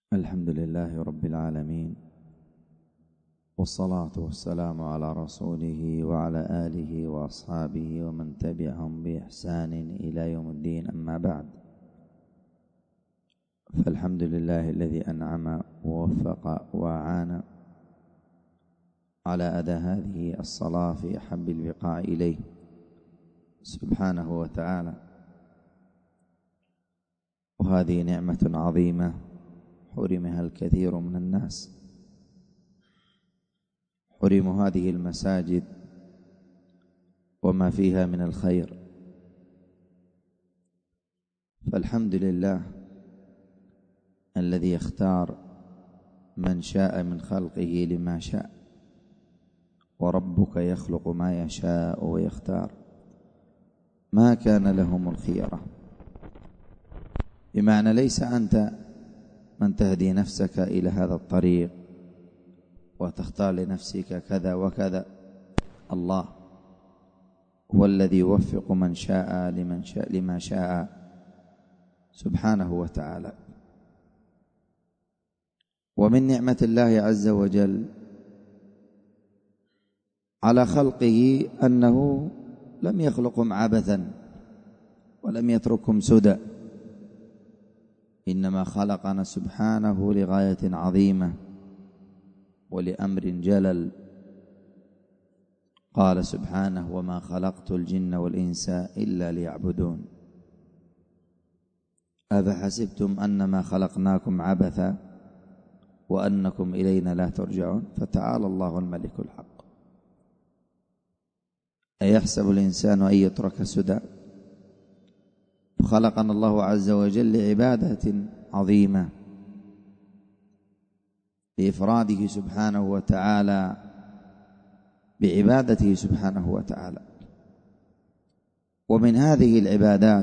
الحمد لله رب العالمين، والصلاة والسلام على رسوله وعلى آله وأصحابه ومن تبعهم بإحسان إلى يوم الدين. أما بعد، فالحمد لله الذي أنعم ووفق وأعان أداء هذه الصلاة في أحب البقاع إليه سبحانه وتعالى، وهذه نعمة عظيمة حرمها الكثير من الناس. حرموا هذه المساجد وما فيها من الخير، فالحمد لله الذي يختار من شاء من خلقه لما شاء، وربك يخلق ما يشاء ويختار، ما كان لهم الخيرة. بمعنى ليس أنت من تهدي نفسك إلى هذا الطريق وتختار لنفسك كذا وكذا، الله هو الذي يوفق من شاء لما شاء سبحانه وتعالى. ومن نعمة الله عز وجل على خلقه أنه لم يخلقهم عبثا ولم يتركهم سدى، إنما خلقنا سبحانه لغاية عظيمة ولأمر جلل. قال سبحانه: وما خلقت الجن والإنس إلا ليعبدون. أفحسبتم أنما خلقناكم عبثا وأنكم إلينا لا ترجعون، فتعالى الله الملك الحق. أيحسب الإنسان أن يترك سدى؟ خلقنا الله عز وجل لعبادة عظيمة، بإفراده سبحانه وتعالى، بعبادته سبحانه وتعالى. ومن هذه العبادات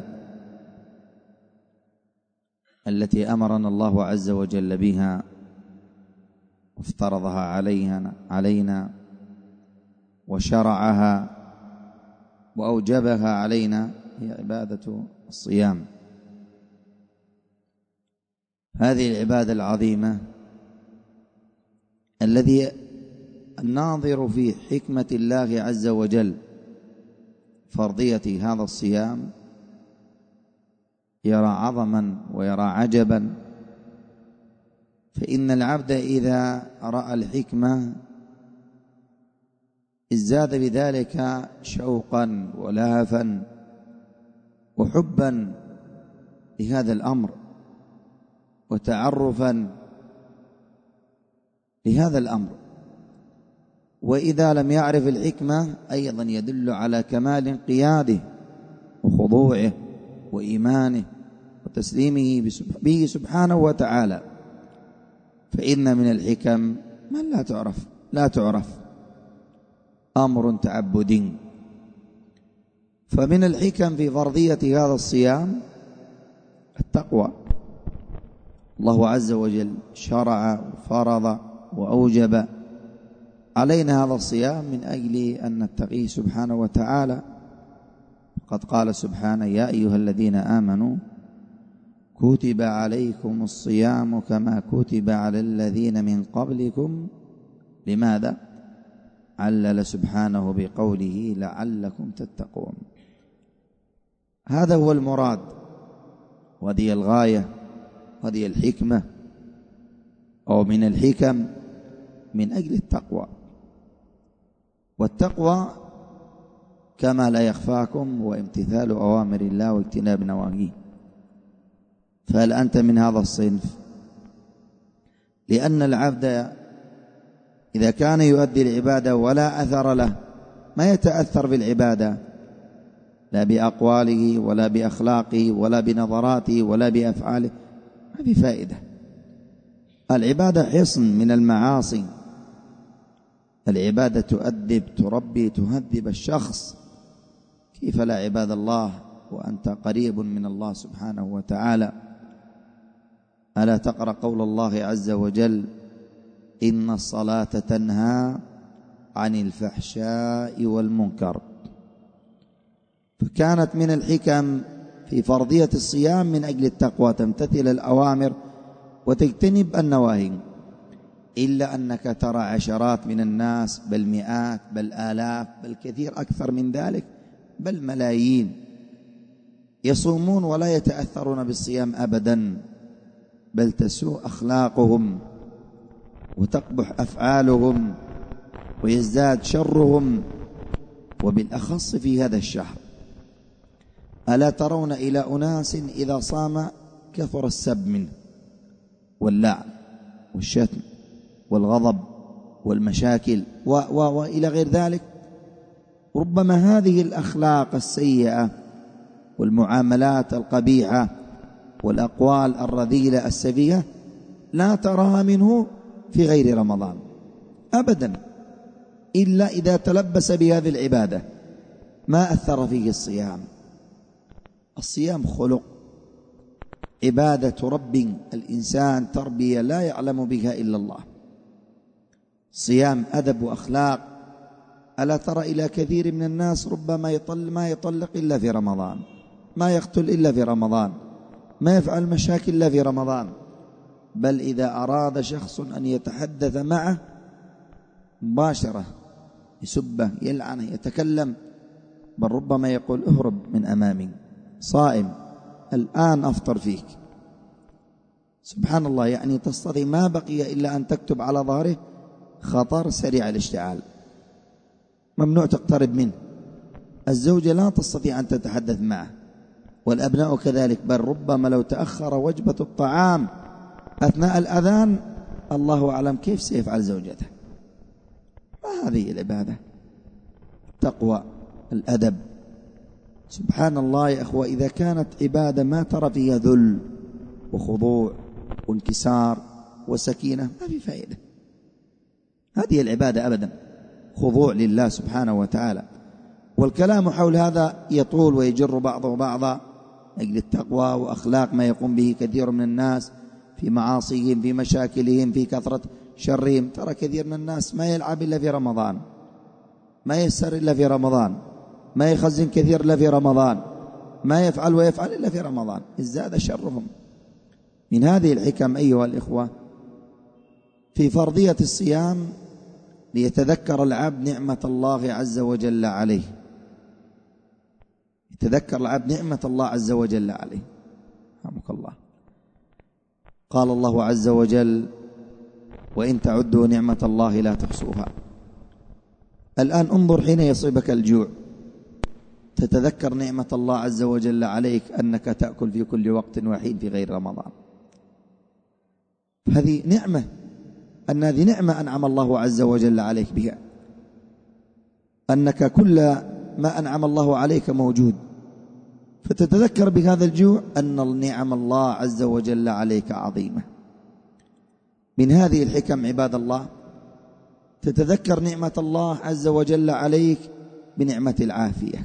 التي أمرنا الله عز وجل بها وافترضها علينا وشرعها وأوجبها علينا هي عبادة الصيام. هذه العبادة العظيمة الذي الناظر في حكمة الله عز وجل فرضية هذا الصيام يرى عظما ويرى عجبا. فإن العبد إذا رأى الحكمة ازداد بذلك شوقا ولهفا وحبا لهذا الأمر وتعرفا لهذا الأمر. وإذا لم يعرف الحكمة أيضا يدل على كمال انقياده وخضوعه وإيمانه وتسليمه به سبحانه وتعالى. فإن من الحكم من لا تعرف أمر تعبدي. فمن الحكم في فرضية هذا الصيام التقوى. الله عز وجل شرع وفرض وأوجب علينا هذا الصيام من أجل أن نتقيه سبحانه وتعالى. قد قال سبحانه: يا أيها الذين آمنوا كتب عليكم الصيام كما كتب على الذين من قبلكم. لماذا؟ علل سبحانه بقوله: لعلكم تتقون. هذا هو المراد، وهذه الغاية، هذه الحكمة، أو من الحكم من أجل التقوى. والتقوى كما لا يخفاكم هو امتثال أوامر الله واجتناب نواهيه. فهل أنت من هذا الصنف؟ لأن العبد إذا كان يؤدي العبادة ولا أثر له، ما يتأثر بالعبادة لا بأقواله ولا بأخلاقه ولا بنظراته ولا بأفعاله، ما في فائدة. العبادة حصن من المعاصي. العبادة تؤدب، تربي، تهذب الشخص. كيف لا عباد الله وأنت قريب من الله سبحانه وتعالى؟ ألا تقرأ قول الله عز وجل: إن الصلاة تنهى عن الفحشاء والمنكر. فكانت من الحكم في فرضية الصيام من أجل التقوى، تمتثل الأوامر وتجتنب النواهي. إلا أنك ترى عشرات من الناس، بل مئات، بل آلاف، بل كثير أكثر من ذلك، بل ملايين يصومون ولا يتأثرون بالصيام أبدا، بل تسوء أخلاقهم وتقبح أفعالهم ويزداد شرهم، وبالأخص في هذا الشهر. ألا ترون إلى أناس إذا صام كثر السب منه واللعن والشتم والغضب والمشاكل وإلى غير ذلك. ربما هذه الأخلاق السيئة والمعاملات القبيحة والأقوال الرذيلة السفيهة لا تراها منه في غير رمضان أبدا، إلا إذا تلبس بهذه العبادة ما أثر فيه الصيام. الصيام خلق، عبادة رب الإنسان، تربية لا يعلم بها إلا الله. صيام أدب وأخلاق. ألا ترى إلى كثير من الناس ربما ما يطلق إلا في رمضان، ما يقتل إلا في رمضان، ما يفعل مشاكل إلا في رمضان، بل إذا أراد شخص أن يتحدث معه مباشرة يسبه، يلعنه، يتكلم، بل ربما يقول اهرب من أمامي، صائم الآن أفطر فيك. سبحان الله، يعني تستطيع ما بقي إلا أن تكتب على ظهره خطر سريع الاشتعال، ممنوع تقترب منه. الزوجة لا تستطيع أن تتحدث معه، والأبناء كذلك، بل ربما لو تأخر وجبة الطعام أثناء الأذان الله أعلم كيف سيفعل زوجته. ما هذه العبادة؟ تقوى، الأدب. سبحان الله يا أخوة، إذا كانت عبادة ما ترى فيها ذل وخضوع وانكسار وسكينة ما في فائدة. هذه العبادة أبدا، خضوع لله سبحانه وتعالى. والكلام حول هذا يطول ويجر بعضه بعضا أجل التقوى وأخلاق ما يقوم به كثير من الناس في معاصيهم، في مشاكلهم، في كثرة شرهم. ترى كثير من الناس ما يلعب إلا في رمضان، ما يسر إلا في رمضان، ما يخزن كثير إلا في رمضان، ما يفعل ويفعل إلا في رمضان، ازداد شرهم. من هذه الحكم أيها الإخوة في فرضية الصيام ليتذكر العبد نعمة الله عز وجل عليه، يتذكر العبد نعمة الله عز وجل عليه. رحمك الله. قال الله عز وجل وإن تعدوا نعمة الله لا تحصوها. الآن انظر حين يصيبك الجوع تتذكر نعمة الله عز وجل عليك أنك تأكل في كل وقت وحين في غير رمضان. هذه نعمة، أن هذه نعمة أنعم الله عز وجل عليك بها، أنك كل ما أنعم الله عليك موجود، فتتذكر بهذا الجوع أن نعم الله عز وجل عليك عظيمة. من هذه الحكم عباد الله تتذكر نعمة الله عز وجل عليك بنعمة العافية.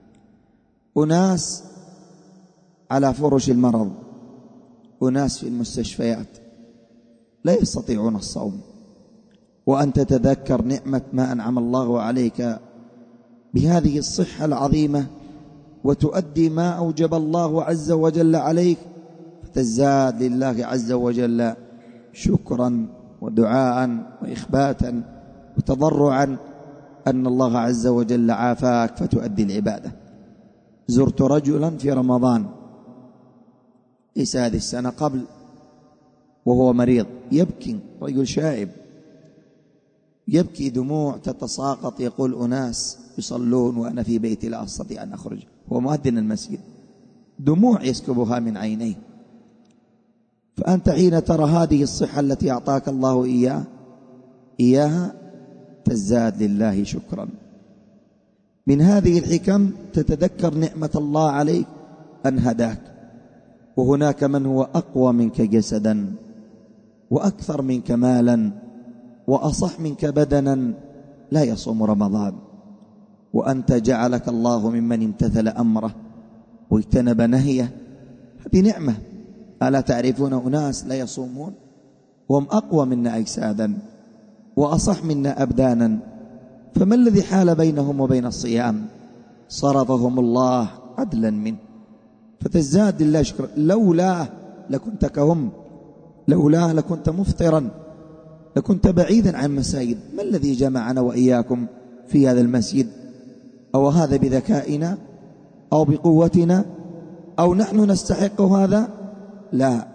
أناس على فرش المرض، أناس في المستشفيات لا يستطيعون الصوم، وأن تتذكر نعمة ما أنعم الله عليك بهذه الصحة العظيمة وتؤدي ما أوجب الله عز وجل عليك، فتزداد لله عز وجل شكرا ودعاء وإخباتا وتضرعا أن الله عز وجل عافاك فتؤدي العبادة. زرت رجلا في رمضان ليس هذه السنة، قبل، وهو مريض يبكي، رجل شائب يبكي دموع تتساقط، يقول أناس يصلون وأنا في بيتي لا أستطيع أن أخرج، هو مؤذن المسجد، دموع يسكبها من عينيه. فأنت حين ترى هذه الصحة التي أعطاك الله إياها تزداد لله شكرا. من هذه الحكم تتذكر نعمة الله عليك أن هداك، وهناك من هو أقوى منك جسدا وأكثر منك مالا وأصح منك بدنا لا يصوم رمضان، وأنت جعلك الله ممن امتثل أمره واجتنب نهيه. هذه نعمة. ألا تعرفون أناس لا يصومون وهم أقوى منا أجسادا وأصح منا أبدانا، فما الذي حال بينهم وبين الصيام؟ صرفهم الله عدلا منه، فتزداد لله شكرا. لولاه لكنت كهم، لولا لكنت مفطرا، لكنت بعيدا عن المساجد. ما الذي جمعنا وإياكم في هذا المسجد؟ أو هذا بذكائنا أو بقوتنا أو نحن نستحق هذا؟ لا،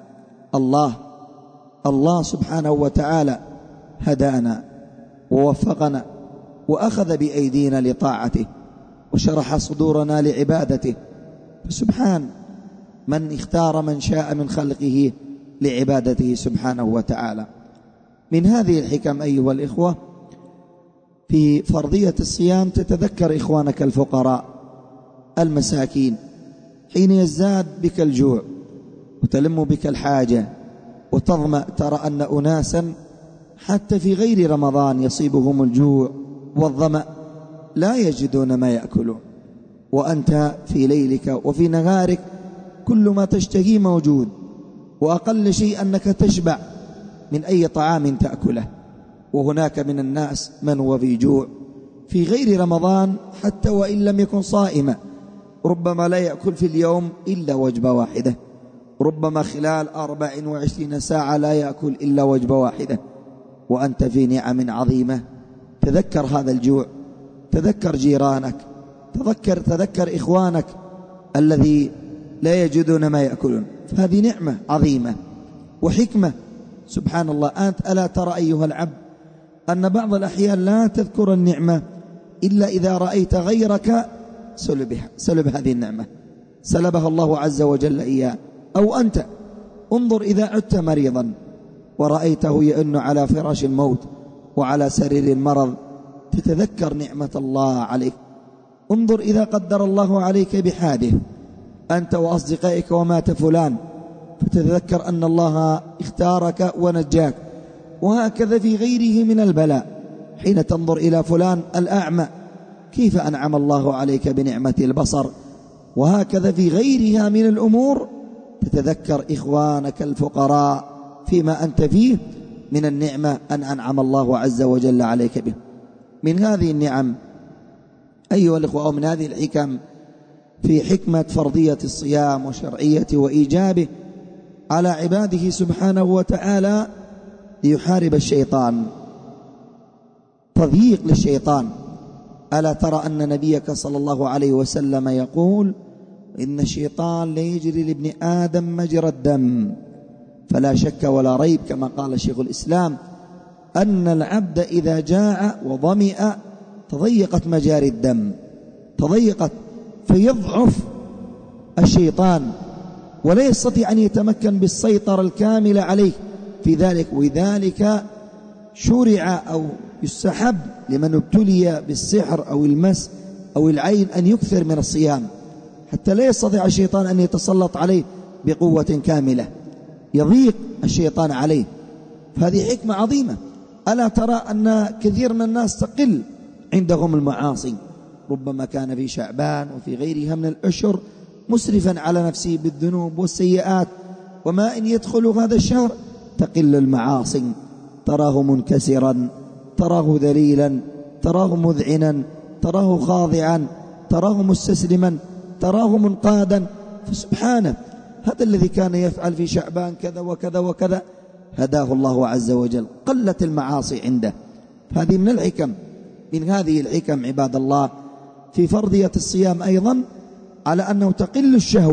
الله سبحانه وتعالى هدانا ووفقنا وأخذ بأيدينا لطاعته وشرح صدورنا لعبادته. فسبحان من اختار من شاء من خلقه لعبادته سبحانه وتعالى. من هذه الحكم أيها الإخوة في فرضية الصيام تتذكر إخوانك الفقراء المساكين حين يزداد بك الجوع وتلم بك الحاجة وتظمأ، ترى أن أناسا حتى في غير رمضان يصيبهم الجوع والظمأ لا يجدون ما يأكلون، وأنت في ليلك وفي نهارك كل ما تشتهي موجود، وأقل شيء أنك تشبع من أي طعام تأكله. وهناك من الناس من هو في جوع في غير رمضان حتى وإن لم يكن صائما، ربما لا يأكل في اليوم إلا وجبة واحدة، ربما خلال 24 ساعة لا يأكل إلا وجبة واحدة، وأنت في نعم عظيمة. تذكر هذا الجوع، تذكر جيرانك، تذكر إخوانك الذي لا يجدون ما يأكلون. فهذه نعمة عظيمة وحكمة. سبحان الله، أنت ألا ترى أيها العبد أن بعض الأحيان لا تذكر النعمة إلا إذا رأيت غيرك سلب هذه النعمة، سلبها الله عز وجل إياه. أو أنت انظر إذا عدت مريضا ورأيته يئن على فراش الموت وعلى سرير المرض، تتذكر نعمة الله عليك. انظر إذا قدر الله عليك بحادث أنت وأصدقائك ومات فلان، فتتذكر أن الله اختارك ونجاك. وهكذا في غيره من البلاء، حين تنظر إلى فلان الأعمى كيف أنعم الله عليك بنعمة البصر. وهكذا في غيرها من الأمور تتذكر إخوانك الفقراء فيما أنت فيه من النعمة أن أنعم الله عز وجل عليك به. من هذه النعم أيها الأخوة، ومن هذه الحكم في حكمة فرضية الصيام وشرعية وإيجابه على عباده سبحانه وتعالى ليحارب الشيطان، تضييق للشيطان. ألا ترى أن نبيك صلى الله عليه وسلم يقول إن الشيطان ليجري لابن آدم مجرى الدم، فلا شك ولا ريب كما قال شيخ الإسلام أن العبد إذا جاع وظمئ تضيقت مجاري الدم، تضيقت فيضعف الشيطان ولا يستطيع أن يتمكن بالسيطرة الكاملة عليه في ذلك. وذلك شرع أو يستحب لمن ابتلي بالسحر أو المس أو العين أن يكثر من الصيام حتى لا يستطيع الشيطان أن يتسلط عليه بقوة كاملة، يضيق الشيطان عليه. فهذه حكمة عظيمة. ألا ترى أن كثير من الناس تقل عندهم المعاصي، ربما كان في شعبان وفي غيرها من الأشهر مسرفا على نفسه بالذنوب والسيئات، وما إن يدخل هذا الشهر تقل المعاصي، تراه منكسرا، تراه ذليلا، تراه مذعنا، تراه خاضعا، تراه مستسلما، تراه منقادا. فسبحانه هذا الذي كان يفعل في شعبان كذا وكذا وكذا هداه الله عز وجل، قلت المعاصي عنده. هذه من الحكم. من هذه الحكم عباد الله في فرضية الصيام أيضا على أنه تقل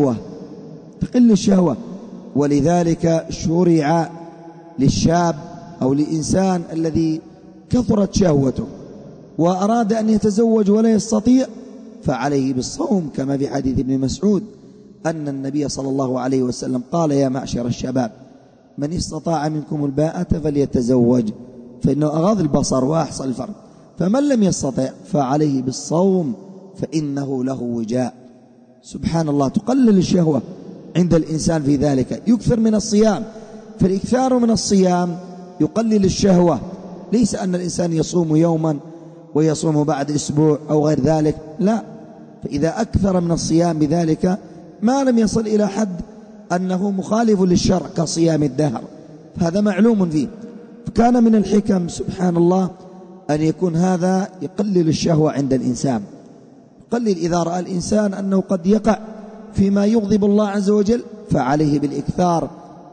الشهوة، ولذلك شرع للشاب أو للإنسان الذي كثرت شهوته وأراد أن يتزوج ولا يستطيع فعليه بالصوم، كما في حديث ابن مسعود أن النبي صلى الله عليه وسلم قال يا معشر الشباب من استطاع منكم الباءة فليتزوج فإنه أغض البصر وأحصى الفرج، فمن لم يستطع فعليه بالصوم فإنه له وجاء. سبحان الله، تقلل الشهوة عند الإنسان في ذلك، يكثر من الصيام. فالإكثار من الصيام يقلل الشهوة، ليس أن الإنسان يصوم يوما ويصوم بعد أسبوع أو غير ذلك، لا. فإذا أكثر من الصيام بذلك ما لم يصل إلى حد أنه مخالف للشرع كصيام الدهر، فهذا معلوم فيه. فكان من الحكم سبحان الله أن يكون هذا يقلل الشهوة عند الإنسان، قلل إذا رأى الإنسان أنه قد يقع فيما يغضب الله عز وجل فعليه بالإكثار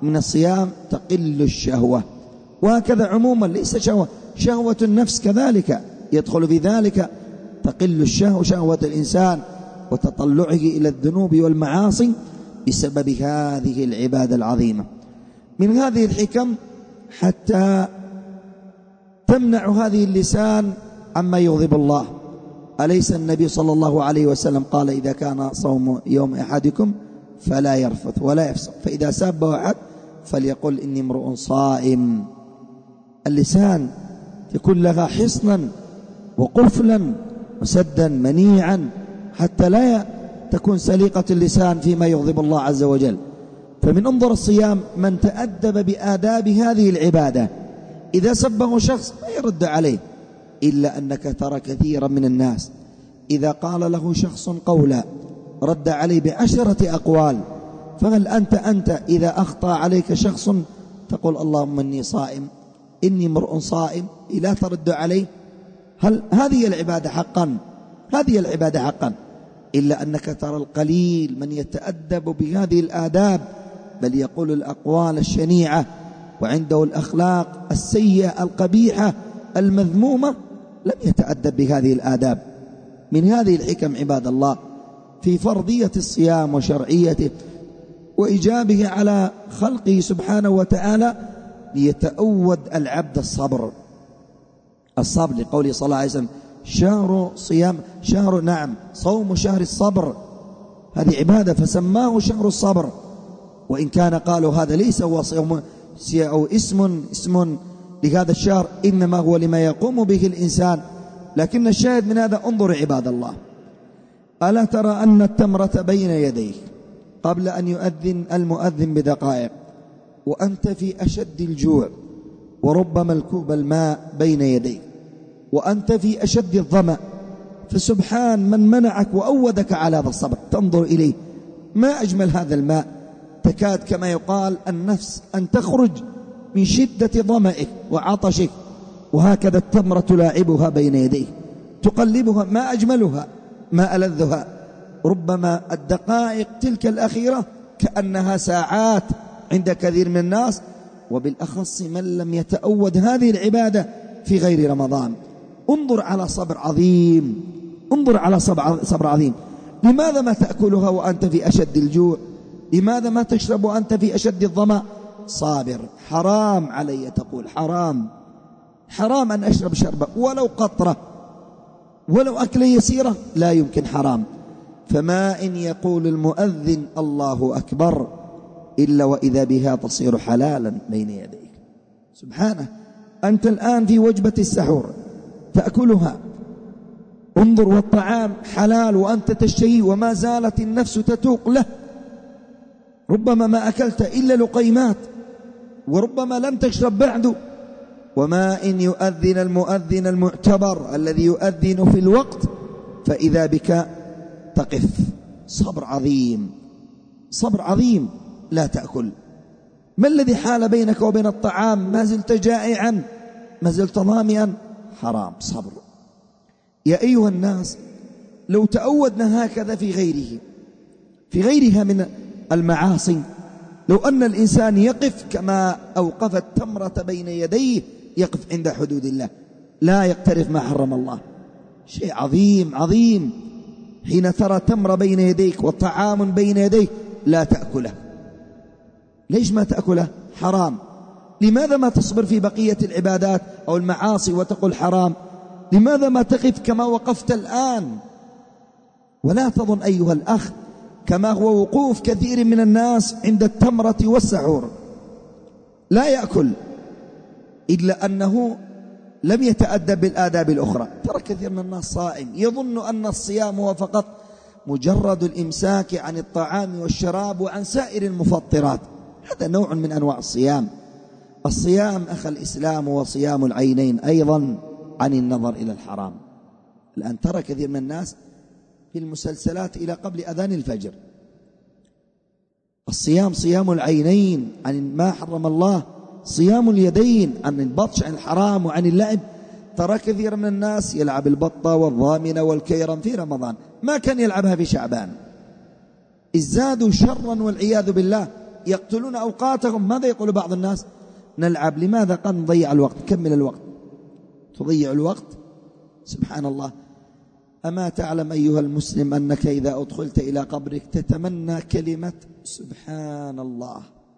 من الصيام تقل الشهوة. وهكذا عموما ليس شهوة النفس كذلك يدخل في ذلك، تقل الشهوة، شهوة الإنسان وتطلعه إلى الذنوب والمعاصي بسبب هذه العبادة العظيمة. من هذه الحكم حتى تمنع هذه اللسان عما يغضب الله. أليس النبي صلى الله عليه وسلم قال: إذا كان صوم يوم أحدكم فلا يرفث ولا يفسق، فإذا سابه أحد فليقل إني امرؤ صائم. اللسان يكون لها حصنا وقفلا وسدا منيعا حتى لا تكون سليقة اللسان فيما يغضب الله عز وجل. فمن انظر الصيام من تأدب بآداب هذه العبادة، إذا سبه شخص لا يرد عليه، إلا أنك ترى كثيرا من الناس إذا قال له شخص قولا رد عليه ب10 أقوال. فهل أنت إذا أخطأ عليك شخص تقول: اللهم إني صائم، إني امرؤ صائم، لا ترد عليه؟ هل هذه العبادة حقا؟ هذه العبادة حقا. إلا أنك ترى القليل من يتأدب بهذه الآداب، بل يقول الأقوال الشنيعة وعنده الأخلاق السيئة القبيحة المذمومة، لم يتأدب بهذه الآداب. من هذه الحكم عباد الله في فرضية الصيام وشرعيته وإجابه على خلقه سبحانه وتعالى، ليتأود العبد الصبر لقوله صلى الله عليه وسلم: صوم شهر الصبر. هذه عبادة فسماه شهر الصبر، وإن كان قالوا هذا ليس هو صوم أو اسم لهذا الشهر، إنما هو لما يقوم به الإنسان. لكن الشاهد من هذا، انظر عباد الله، ألا ترى أن التمرة بين يديك قبل أن يؤذن المؤذن بدقائق، وأنت في أشد الجوع، وربما الكوب الماء بين يديك، وأنت في أشد الظمأ، فسبحان من منعك وأودك على هذا الصبر. تنظر إليه، ما أجمل هذا الماء، تكاد كما يقال النفس أن تخرج من شدة ظمئك وعطشك، وهكذا التمرة تلاعبها بين يديك، تقلبها، ما أجملها، ما ألذها. ربما الدقائق تلك الأخيرة كأنها ساعات عند كثير من الناس، وبالأخص من لم يتأود هذه العبادة في غير رمضان. انظر على صبر عظيم، انظر على صبر عظيم. لماذا ما تأكلها وأنت في أشد الجوع؟ لماذا ما تشرب وأنت في أشد الظمأ؟ صابر. حرام علي، تقول حرام أن أشرب شربة ولو قطرة، ولو أكلة يسيرة، لا يمكن، حرام. فما إن يقول المؤذن الله أكبر إلا وإذا بها تصير حلالا بين يديك. سبحانه، أنت الآن في وجبة السحور تأكلها، انظر، والطعام حلال وأنت تشتهي، وما زالت النفس تتوق له. ربما ما أكلت إلا لقيمات، وربما لم تشرب بعد. وما إن يؤذن المؤذن المعتبر الذي يؤذن في الوقت فإذا بك تقف. صبر عظيم، صبر عظيم. لا تأكل. ما الذي حال بينك وبين الطعام؟ ما زلت جائعا، ما زلت ظامئا، حرام. صبر. يا أيها الناس، لو تأودنا هكذا في غيرها من المعاصي، لو أن الإنسان يقف كما أوقف التمرة بين يديه، يقف عند حدود الله، لا يقترف ما حرم الله. شيء عظيم عظيم. حين ترى تمرة بين يديك وطعام بين يديك لا تأكله. ليش ما تأكله؟ حرام. لماذا ما تصبر في بقية العبادات أو المعاصي وتقول حرام؟ لماذا ما تقف كما وقفت الآن؟ ولا تظن أيها الأخ كما هو وقوف كثير من الناس عند التمرة والسحور، لا يأكل إلا أنه لم يتأدب بالآداب الأخرى. ترى كثير من الناس صائم يظن أن الصيام هو فقط مجرد الإمساك عن الطعام والشراب وعن سائر المفطرات. هذا نوع من أنواع الصيام. الصيام أخي الإسلام هو صيام العينين أيضا عن النظر إلى الحرام. الآن ترى كثير من الناس في المسلسلات إلى قبل أذان الفجر. الصيام صيام العينين عن ما حرم الله، صيام اليدين عن البطش عن الحرام وعن اللعب. ترى كثير من الناس يلعب البطة والضامنة والكيرم في رمضان، ما كان يلعبها في شعبان. ازدادوا شرا والعياذ بالله. يقتلون أوقاتهم. ماذا يقول بعض الناس؟ نلعب. لماذا؟ قال نضيع الوقت. كمل الوقت، تضيع الوقت. سبحان الله. أما تعلم أيها المسلم أنك إذا أدخلت إلى قبرك تتمنى كلمة سبحان الله،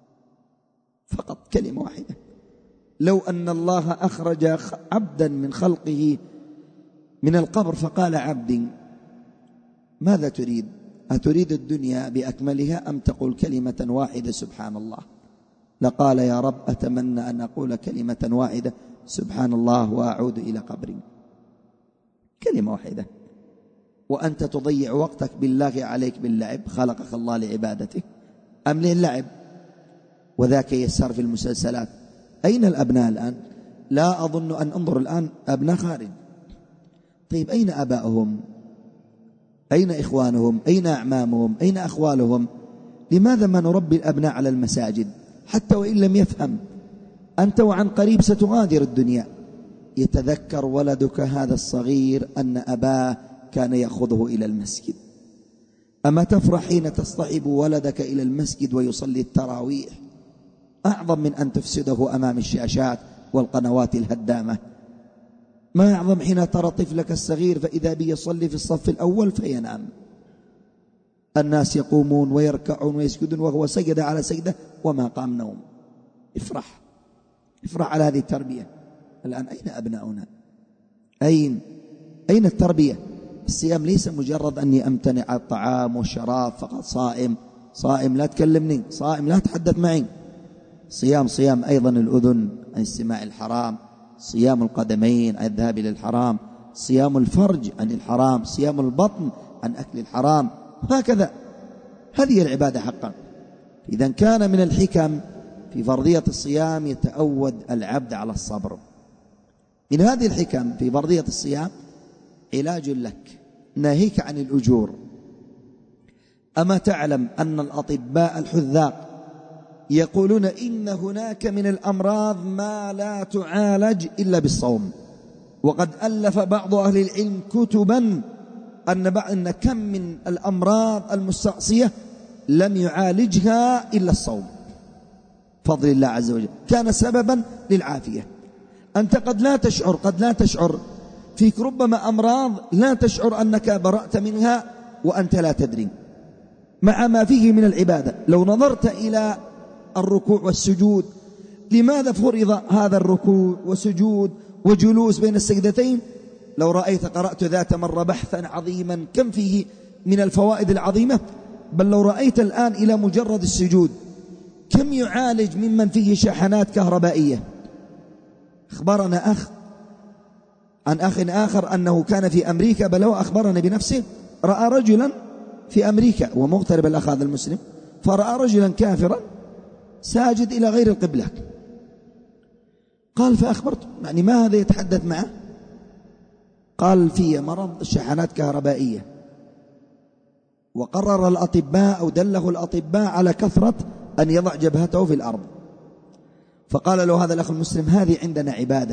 فقط كلمة واحدة. لو أن الله أخرج عبدا من خلقه من القبر فقال عبدي ماذا تريد؟ أتريد الدنيا بأكملها أم تقول كلمة واحدة سبحان الله؟ لقال يا رب أتمنى أن أقول كلمة واحدة سبحان الله وأعود إلى قبري. كلمة واحدة. وأنت تضيع وقتك بالله عليك باللعب. خلقك الله لعبادته أم للعب؟ وذاك يسار في المسلسلات. أين الأبناء الآن؟ لا أظن أن أنظر الآن أبناء خارج. طيب أين أبائهم؟ أين إخوانهم؟ أين أعمامهم؟ أين أخوالهم؟ لماذا ما نربي الأبناء على المساجد؟ حتى وإن لم يفهم أنت وعن قريب ستغادر الدنيا. يتذكر ولدك هذا الصغير أن أباه كان يأخذه إلى المسجد. أما تفرح حين تصطحب ولدك إلى المسجد ويصلي التراويح؟ أعظم من أن تفسده أمام الشاشات والقنوات الهدامة. ما أعظم حين ترى طفلك الصغير فإذا به يصلي في الصف الأول فينام، الناس يقومون ويركعون ويسجدون وهو سجد على سجدة وما قام نوم. افرح على هذه التربية. الآن أين أبناؤنا؟ أين التربية؟ الصيام ليس مجرد أني أمتنع عن الطعام والشراب فقط. صائم لا تكلمني، صائم لا تحدث معي. صيام أيضا الأذن عن استماع الحرام، صيام القدمين عن الذهاب إلى الحرام، صيام الفرج عن الحرام، صيام البطن عن أكل الحرام، هكذا. هذه العبادة حقا. إذا كان من الحكم في فرضية الصيام يتأود العبد على الصبر. من هذه الحكم في فرضية الصيام علاج لك، ناهيك عن الأجور. أما تعلم أن الأطباء الحذاق يقولون إن هناك من الأمراض ما لا تعالج إلا بالصوم؟ وقد ألف بعض أهل العلم كتبا أن كم من الأمراض المستعصية لم يعالجها إلا الصوم. فضل الله عز وجل كان سببا للعافية. أنت قد لا تشعر فيك ربما أمراض لا تشعر أنك برأت منها وأنت لا تدري، مع ما فيه من العبادة. لو نظرت إلى الركوع والسجود، لماذا فرض هذا الركوع وسجود وجلوس بين السجدتين؟ لو رأيت قرأت ذات مرة بحثا عظيما كم فيه من الفوائد العظيمة. بل لو رأيت الآن إلى مجرد السجود كم يعالج ممن فيه شحنات كهربائية. أخبرنا عن أخ آخر أنه كان في أمريكا، بل هو أخبرنا بنفسه، رأى رجلا في أمريكا ومغترب الأخ هذا المسلم، فرأى رجلا كافرا ساجد إلى غير القبلة. قال فأخبرته يعني ما هذا يتحدث معه؟ قال في مرض شحنات كهربائية، وقرر الأطباء أو دله الأطباء على كثرة أن يضع جبهته في الأرض. فقال له هذا الأخ المسلم هذه عندنا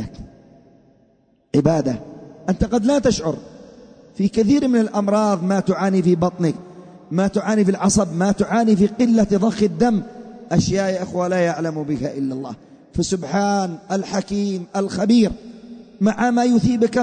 عبادة. أنت قد لا تشعر في كثير من الأمراض، ما تعاني في بطنك، ما تعاني في العصب، ما تعاني في قلة ضخ الدم، أشياء يا أخوة لا يعلم بها إلا الله. فسبحان الحكيم الخبير، مع ما يثيبك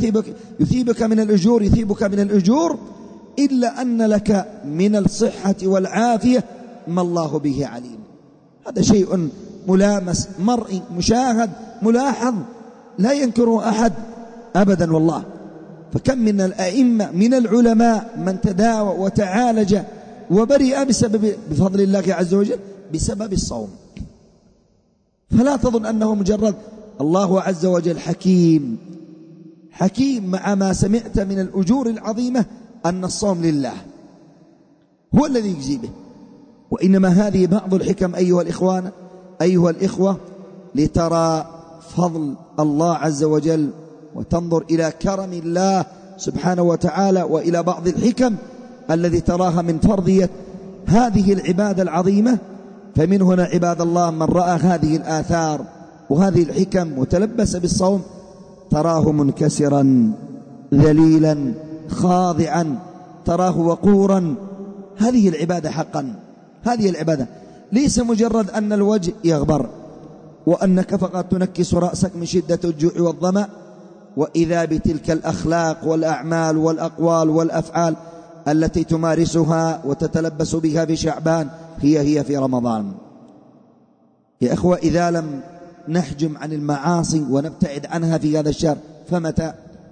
من الأجور إلا أن لك من الصحة والعافية ما الله به عليم. هذا شيء ملامس مرئي مشاهد ملاحظ لا ينكره أحد أبدا والله. فكم من الأئمة من العلماء من تداوى وتعالج وبرئ بفضل الله عز وجل بسبب الصوم. فلا تظن أنه مجرد. الله عز وجل حكيم مع ما سمعت من الأجور العظيمة أن الصوم لله هو الذي يجزي به. وإنما هذه بعض الحكم أيها الإخوة لترى فضل الله عز وجل وتنظر إلى كرم الله سبحانه وتعالى وإلى بعض الحكم الذي تراها من فرضية هذه العبادة العظيمة. فمن هنا عباد الله من رأى هذه الآثار وهذه الحكم وتلبس بالصوم تراه منكسرا ذليلا خاضعا، تراه وقورا. هذه العبادة حقا، هذه العبادة. ليس مجرد أن الوجه يغبر وأنك فقط تنكس رأسك من شدة الجوع والظمأ، وإذا بتلك الأخلاق والأعمال والأقوال والأفعال التي تمارسها وتتلبس بها في شعبان هي في رمضان. يا إخوة، إذا لم نحجم عن المعاصي ونبتعد عنها في هذا الشهر فمتى؟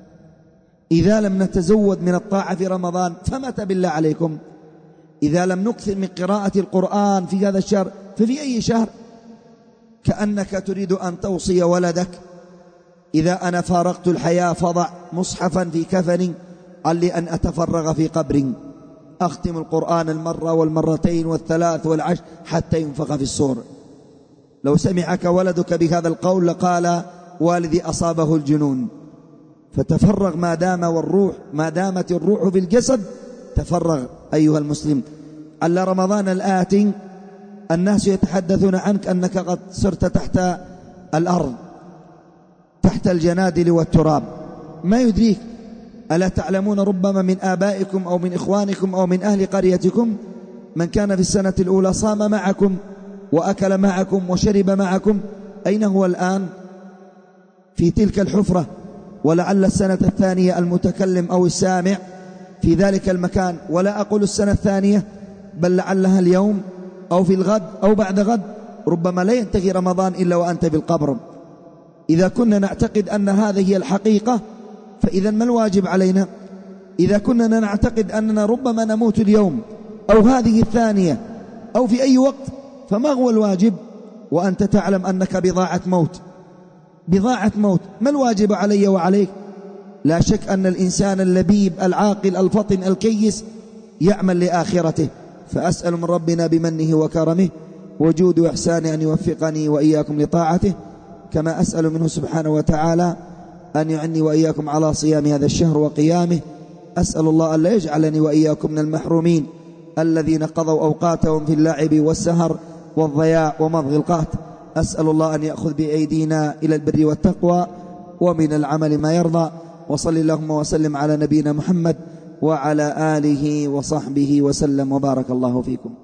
إذا لم نتزود من الطاعة في رمضان فمتى بالله عليكم؟ إذا لم نكثر من قراءة القرآن في هذا الشهر ففي أي شهر؟ كأنك تريد أن توصي ولدك: إذا أنا فارقت الحياة فضع مصحفا في كفني علي أن أتفرغ في قبر، أختم القرآن المرة والمرتين والثلاث والعشر حتى ينفخ في الصور. لو سمعك ولدك بهذا القول لقال: والدي أصابه الجنون. فتفرغ ما دامت الروح في الجسد، تفرغ أيها المسلم. على رمضان الآتي الناس يتحدثون عنك أنك قد صرت تحت الأرض، تحت الجنادل والتراب، ما يدريك. ألا تعلمون ربما من آبائكم أو من إخوانكم أو من أهل قريتكم من كان في السنة الأولى صام معكم وأكل معكم وشرب معكم، أين هو الآن؟ في تلك الحفرة. ولعل السنة الثانية المتكلم أو السامع في ذلك المكان، ولا أقول السنة الثانية، بل لعلها اليوم أو في الغد أو بعد غد، ربما لا ينتهي رمضان إلا وأنت بالقبر. إذا كنا نعتقد أن هذه هي الحقيقة فإذا ما الواجب علينا؟ إذا كنا نعتقد أننا ربما نموت اليوم أو هذه الثانية أو في أي وقت، فما هو الواجب وأنت تعلم أنك بضاعة موت؟ ما الواجب علي وعليك؟ لا شك أن الإنسان اللبيب العاقل الفطن الكيس يعمل لآخرته. فأسأل من ربنا بمنه وكرمه وجود وإحسانه أن يوفقني وإياكم لطاعته، كما أسأل منه سبحانه وتعالى أن يعني وإياكم على صيام هذا الشهر وقيامه. أسأل الله أن لا يجعلني وإياكم من المحرومين الذين قضوا أوقاتهم في اللعب والسهر والضياع ومضغ القات. أسأل الله أن يأخذ بأيدينا إلى البر والتقوى ومن العمل ما يرضى. وصل اللهم وسلم على نبينا محمد وعلى آله وصحبه وسلم، وبارك الله فيكم.